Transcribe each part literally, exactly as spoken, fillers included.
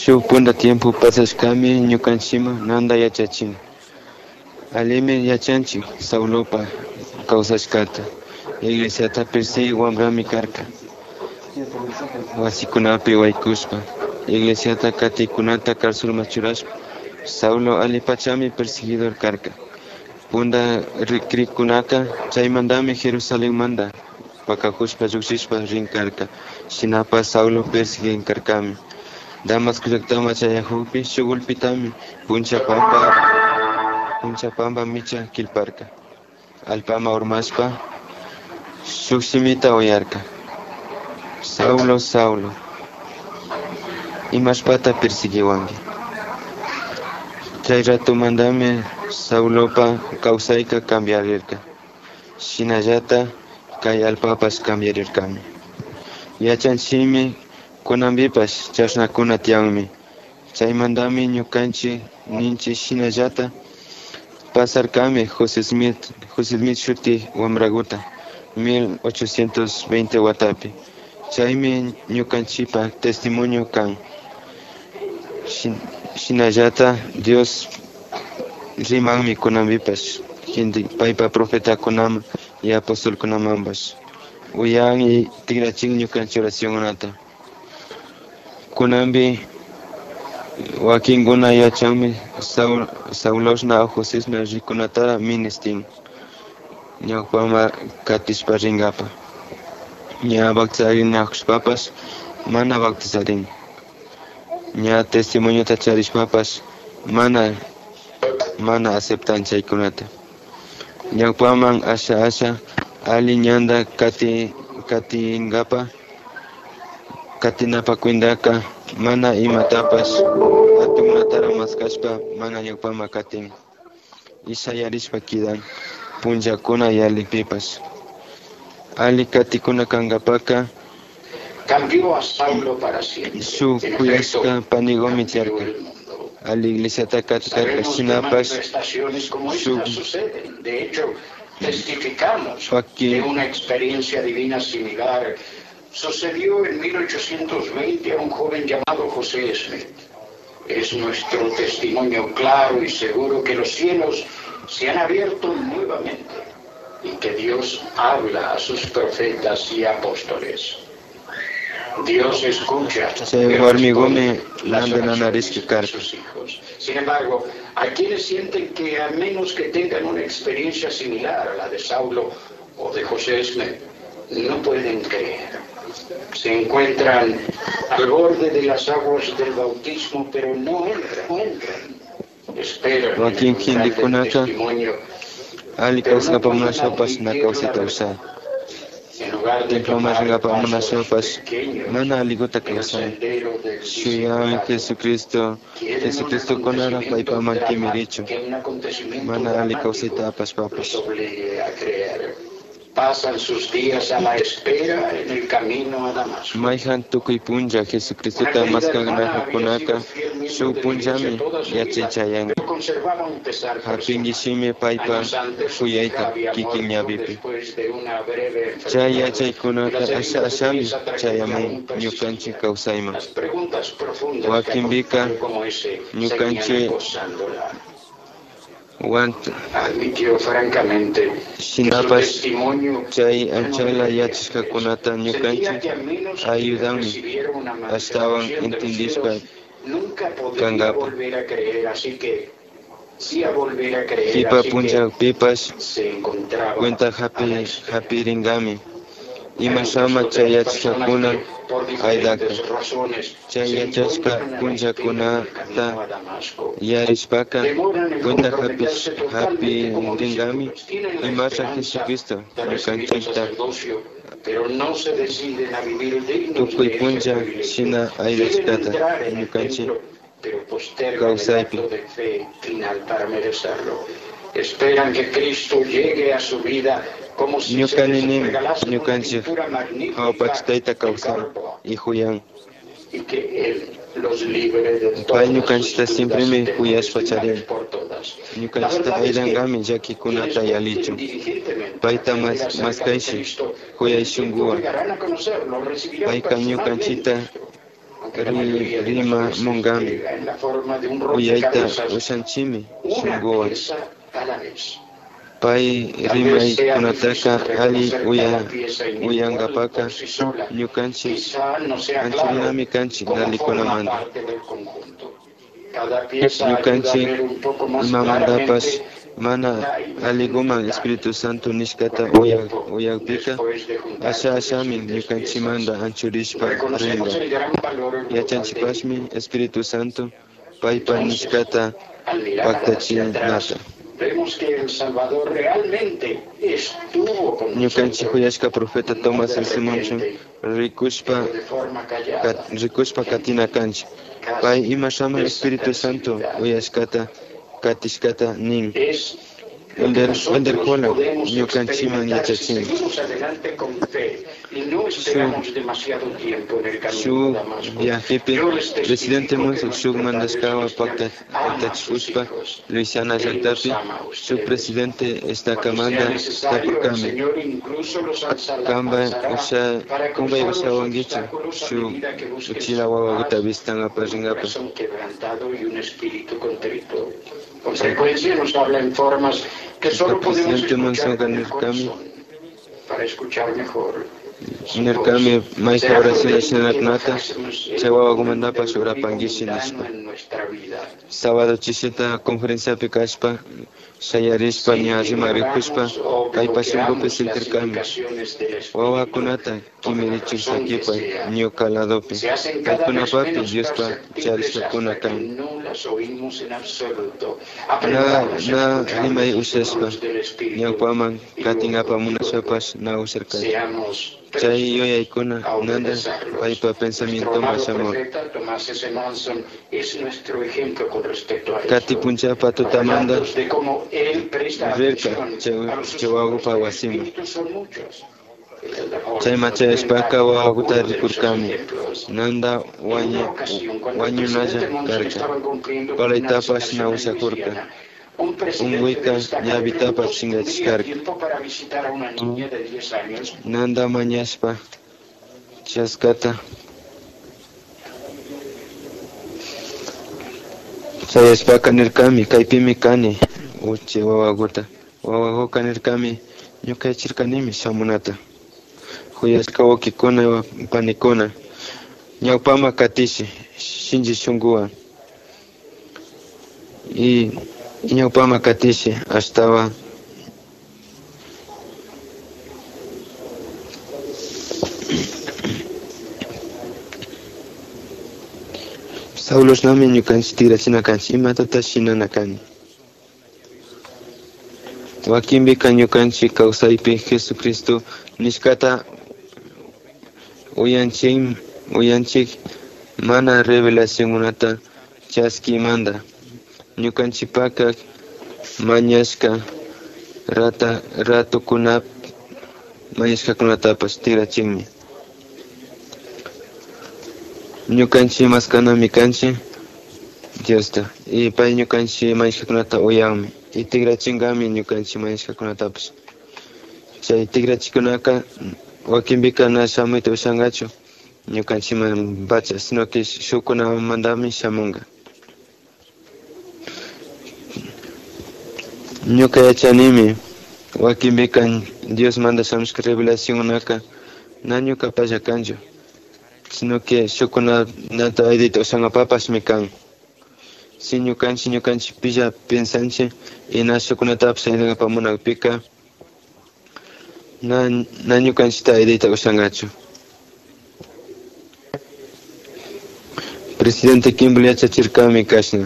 Shuk punta tiempo pasashkami ñukanchima nanda yachachin. Alimi yachanchik Saulopa kawsashkata. Iglesiata persigue wambrami karka. Wasikunapi waykuspa. Iglesiata katikunata karsulma churashpa. Saulo alipachami perseguidor karka. Punda krikunaka chaymandami Jerusalén manda. Pakakushpa llukshishpa rinkarka. Shinapa Saulo persiguen karkami. Damasco llaktama chayahupi shugulpitami puncha pampa puncha pampa micha kilparka. Alpama urmashpa shuksimita oyarka. Saulo, Saulo, imashpata persiguiwanki. Chay rato mandame Saulopa kawsayka cambiarirka. Shinallata kay alpapas cambiarirkami. Yachanchimi kunambipas chashnakuna tiyanmi. Chaymandami ñukanchik ninchi shinallata pasarkami José Smith, José Smith shuti wamrakuta mil ochocientos veinte watapi. Chaymi ñukanchipa testimonio kan. Shin, shinallata Dios rimanmi kunambipas hindi paypa profeta kunama y apóstol kunamambas. Uyan y tigrachin ñukanchi oración unata. Kunambi wakinguna yachanmi Saul, Sauloshna Josesna rikunatara ministin. Ñawpama katishpa ringapa. Ña bautizarin papas mana bautizarin. Ña testimonio tacharishpapas mana mana aceptan chaykunata. Ñawpaman asha asha ali ñanda kati katingapa katinapa kuindaka mana imatapas atunatara maskashpa mana ñawpama katin. Ishayarishpa kidan punllakuna yalipipas. Ali katikuna kankapaka cambió a Saulo para siempre. Su kuyashka panigomi tiarka. Ali iglesiata katkaka shinapas su suceden. De hecho, testificamos de una experiencia divina similar. Sucedió en mil ochocientos veinte a un joven llamado José Smith. Es nuestro testimonio claro y seguro que los cielos se han abierto nuevamente y que Dios habla a sus profetas y apóstoles. Dios escucha las oraciones de sus hijos. Sin embargo, hay quienes sienten que a menos que tengan una experiencia similar a la de Saulo o de José Smith, no pueden creer. Se encuentran al borde de las aguas del bautismo, pero no entran, no entran. Esperan en el testimonio. Ali kausa pamuna sopas na kausita usa. Templo más pamuna sopas mana aligota kausa. Shuya Jesucristo, Jesucristo konara paipaman kimiricho. Mana ali kausita apas papas. Pasan sus días a la espera en el camino a Damasco. Maihan tukui punja Jesucristo ta maskagna kunaka su punjami yachichayang. Hapingishime paipa fuyaita kikinyabipi. Chaya chay kunaka asha ashami chayamun ñukanchi kawsayman. Wakimbika ñukanchi admitió francamente shinapas chay anchala yachishka kunata ñukanchi ayudanmi ashtawan entendishpa kankapa. Pipa puncha pipas cuenta hapi hapi ringami. Ima shama chay yachishkakuna aydaka. Chay yachashka puncha kunata yarishpaka cuenta hapi hapi ringami. Imasha Jesucristo ñukanchikta tukuy puncha shina aydashkata ñukanchik kawsaypi. Esperan que Cristo llegue a su vida como si se les regalase una pintura magnífica y Julián. Y que Él los libre de Pai todas ñukanchita sus siempre me dudas cuidas de pacharín. por todas. La Ñukanchita verdad es que aydangami yaki kunata yalichu. Paita mas mas kaishi kuyay shunguwa. llegarán a conocerlo, recibirán Paika ñukanchita rima mongami uyaita ushanchimi shungoa pai rimay kunataka ali uya uyangapaka ñukanchi anchurinami kanchi nalikunamanta ñukanchi imamantapas mana aliguman Espíritu Santo nishkata uyakpika asha ashami ñukanchimanta anchurishpa ringa yachanchipashmi Espíritu Santo paypa nishkata paktachinata. Vemos que El Salvador realmente estuvo con ñukanchik kuyashka profeta Tomás el Simonchu rikushpa kat, rikushpa katina kanchi pay ima shama Espíritu Santo uyashkata katishkata nin elder elder kola ñukanchiman yachachin shu viajepe presidente Monzo shuk mandashkawa pakta paktachishpa Luisiana llaktapi su presidente esta kamanda tapukami kamba usha kumbay usha wangichu shu uchila wawaguta vistanga parringapa. Con frecuencia nos habla en formas que solo podemos escuchar para escuchar mejor. Nirkami maika oración shinaknata chawawa gumandapa shurapangishi nishpa. Sábado chisita conferencia pikashpa shayarishpa nyajima rikushpa kaypa shunkupi siltirkami. Wawakunata kimirichuk sakipa ñukaladopi kaykunapapi Diospa charishkakuna kan. Na na rimay ushashpa ñawpaman katinapa munashapash na usharkay. Chay yoyaykuna nanda paypa pensamiento más amor. Kati punchapa tutamanda rirka chawagupa wasima. Chay machayashpaka wawaguta rikurkami nanda wañunalla karka palaytapash na ushakurka unguika ñavitapash chingachishkarka nanda mañashpa chaskata chayashpaka nirkami kaypimi kani uchi wawaguta wawaguka nirkami ñukaychirkanimi shamunata kuyashka wakikuna panikuna ñawpama katishi shinji shunguwa y ñawpama katishi ashtawa Saulos nami ñukanchik tigrachina kanchik imatata shinana kani wakinpika ñukanchik kawsaypi Jesucristo nishkata uyanchik uyanchik mana revelacionunata chaskimanta ñukanchipaka mañashka rata ratukunap mañashkakunatapash tigrachikmi ñukanchik maskanami kanchik Diosta y pay ñukanchik mañashkakunata uyanmi y tigrachinkami ñukanchik mañashkakunatapash chay tigrachikunaka wakinpika na shamuyta ushangachu ñukanchikman pacha sino que shukkunamantami shamunga ñuka yachanimi wakinpika Dios manda shamushka revelacionunaka na ñuka palla kanchu sino que shukkunata aydita ushangapapash kan si ñukanchik ñukanchik pilla pensanchik y na shukkunatapash aydankapamunakpika na na ñukanchikta aydita ushangachu. Presidente Kimball yachachirkami kashna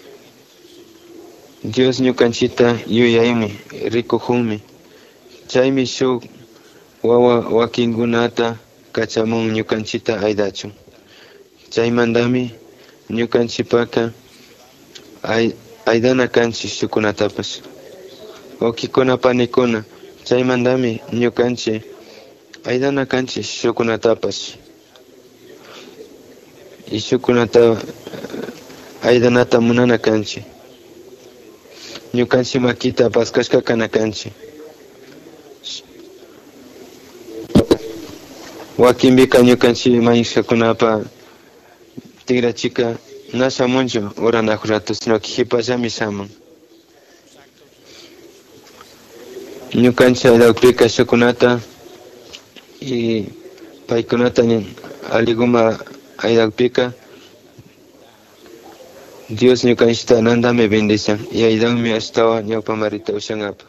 Dios ñukanchikta yuyaymi rikukunmi chaymi shuk wawa wakinkunata kachamun ñukanchikta aydachun chaymantami ñukanchikpaka ay aydana kanchik shukkunatapash wakikuna panikuna chaymantami ñukanchik aydana kanchik shukkunatapash y shukkunata aydanata munana kanchik ñukanchik makita paskashka kana kanchik wakinpika ñukanchik mañashkakunapa tigrachika na shamunchu uranakuq rato, sino que hipallami shamun. Ñukanchik aylawpika shukunata y paykunata aliguma aylawpika Dios ñukanchikta nandami bendición y aydanmi ashtawan ñawpa Marita ushanapa.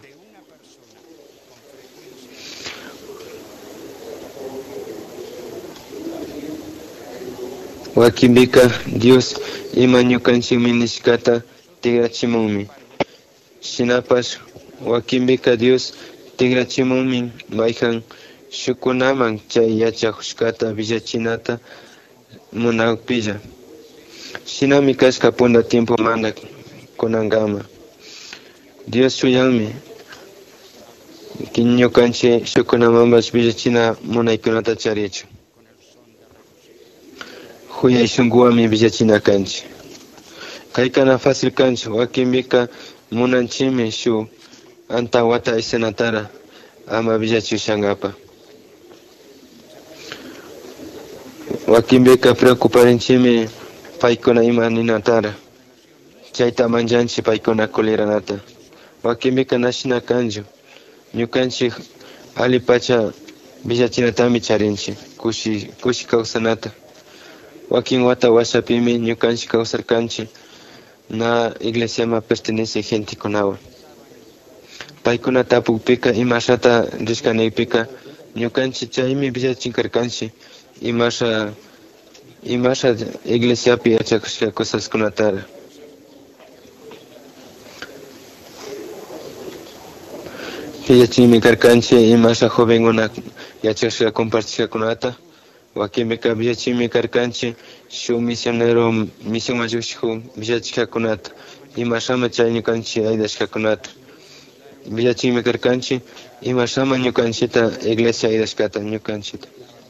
Wakinbika Dios ima ñukanchikmi nishkata tigrachimunmi. Shinapash wakinbika Dios tigrachimunmi mayjan shukunaman chay yachakushkata villachinata munawpilla. Shinami kashka punda tiempo mana kunangama. Dios shuyanmi ñukanchik shukunamanbash villachina munaykunata charichu. Huyay shunkuwanmi villachina kanchik. Kaykana fácil kanchik, wakinbika munanchimi shuk antawata escenatara ama villachushankapa. Wakinbika preocuparinchimi paykuna ima ninatara. Chayta manchanchik paykuna kuliranata. Wakinbika nashina kanchu. Ñukanchik ali pacha villachinatami charinchik, kushi kushi kawsanata. Wakin wata washapimi ñukanchik kawsarkanchik na iglesiama pertenece gente kunawan. Paykuna tapukpika imashata rishkanaypika ñukanchik chaymi villachinkarkanchik imasha imasha iglesiapi yachakushka cosaskunatara. Villachimi karkanchik imasha jovenkuna yachashka compartishkakunata. Wakinbika villachimi karkanchik shuk misionero misión mayushku villachishkakunata imashama chay ñukanchik aydashkakunata. Villachimi karkanchik imashama ñukanchikta iglesia aydashkata ñukanchikta.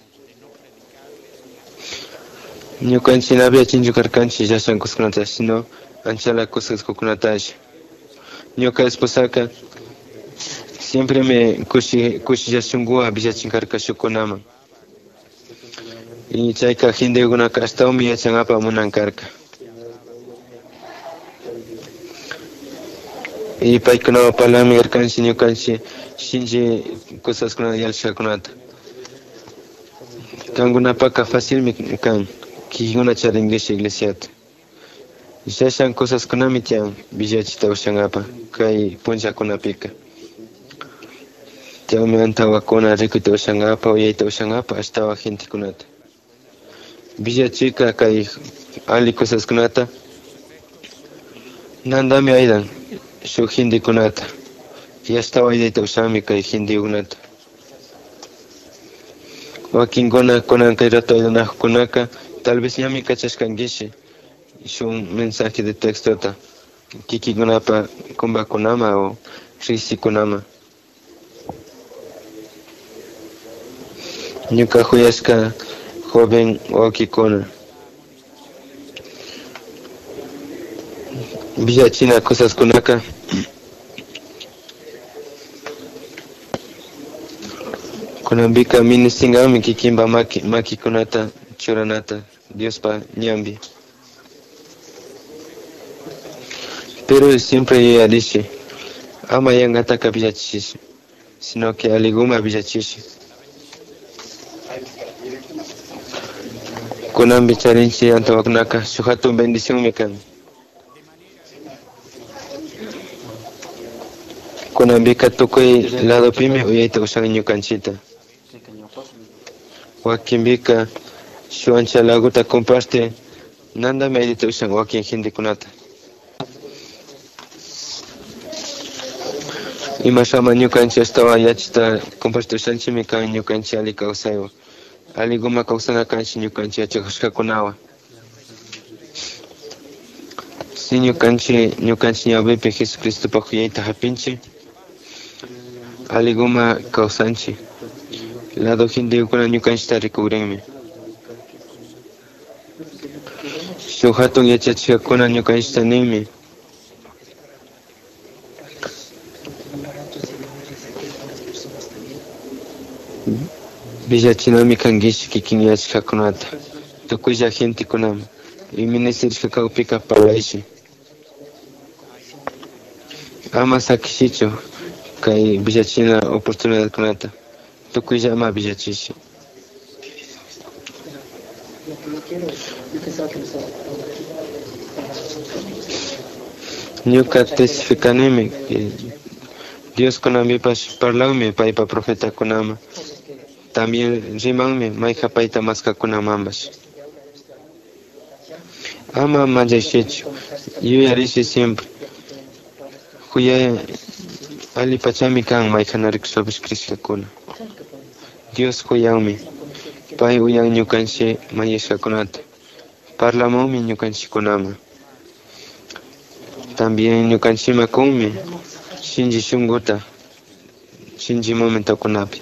Ñukanchik na villachinchu karkanchik llashankuskunata, sino anchala kusaskukunatashi. Ñuka esposaka siempre me kushi kushillashunkuwan villachinkarka shukunaman. Y chayka hindekunaka ashtawmi yachanapa munankarka. Y paykunawan parlami karkanchik ñukanchik shinchi cosaskunata yalshkakunata. Kankunapaka fácilmi kan kikuna charinkishi iglesiata. Llashan cosaskunami tiyan villachita ushanapa kay punchakunapika. Tiyanmi antawakuna rikuyta ushanapa uyayta ushanapa ashtawa gentekunata. Villachika kay ali cosaskunata nandami aydan shuk hindikunata y ashtawa aydayta ushanmi kay hindikunata. Wakinkuna kunan kay rato aydanakkunaka tal vez ñami kachashkankishi shuk mensaje de textota kikikunapa kumbakunama o risikunama. Ñuka huyashka joven wakikuna villachina cosaskunaka kunambika minisingami kikimba maki makikunata churanata Diospa ñambi. Pero siempre ella dice ama yangataka villachishi sino que aliguma villachishi. Kunambi charinchi antawaknaka suhatun bendición mikan. Kunambika tukuy lado pimi uyayta ushan ñukanchita. Wakinbika shuancha laguta comparte nanda medita ushan wakin hindikunata. Imashama ñukanchi ashtawa yachita comparte ushanchimi kan ñukanchi ali kawsaywa. Aliguma kawsana kanchi ñukanchi yachakashkakunawan. Si ñukanchi ñukanchi ñawpipi Jesucristopa kuyayta hapinchi aliguma kawsanchi. Lado hindikuna ñukanchita rikukrinmi. Shuk hatun yachachikakuna ñukanchita ninmi villachinami kankishi kikin yachashkakunata tukuylla gentikunami y ministerio kaupika parlaishi. Ama sakishichu kay villachina oportunidad kunata. Tukuya ama villachishi. Ñuka testificanimi Dios kunami pas parlaumi paipa profeta kunama. También rimanmi mayqa payta maska kunamambas. Ama mayashichu, yuyarishi siempre. Kuyay ali pachami kan mayqanariq sobis Cristiakuna. Dios kuyanmi, pay uyan ñukanchi mayashkakunata. Parlamunmi ñukanchikunama. También ñukanchima kunmi shinji shunguta, shinji momentakunapi.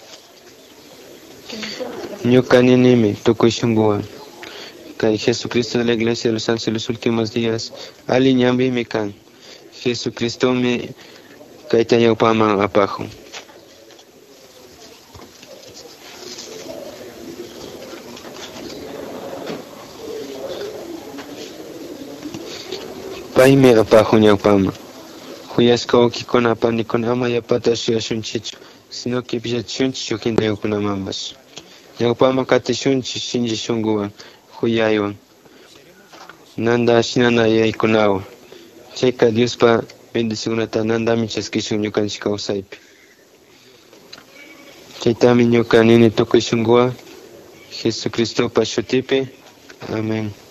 Ñukaninimi tukuy shunguwan. Kay Jesucristo de la Iglesia de los Santos de los Últimos Días ali ñambimi kan. Jesucristo mi kayta ñawpaman apajun. Paymi apajun ñawpaman. Huyasqa ukikuna panikuna ama yapata shuyashunchichu, sino que pillachunchichu hindayukunamambas. Ñawpaman katishunchi shinji shunguwan, huyaywan. Nanda ashinana yaykunawan. Chayka Diospa bendicionata nandami chaskishun ñukanchik kawsaypi. Chaytami ñuka nini tukuy shunguwan Jesucristopa shutipi. Amén.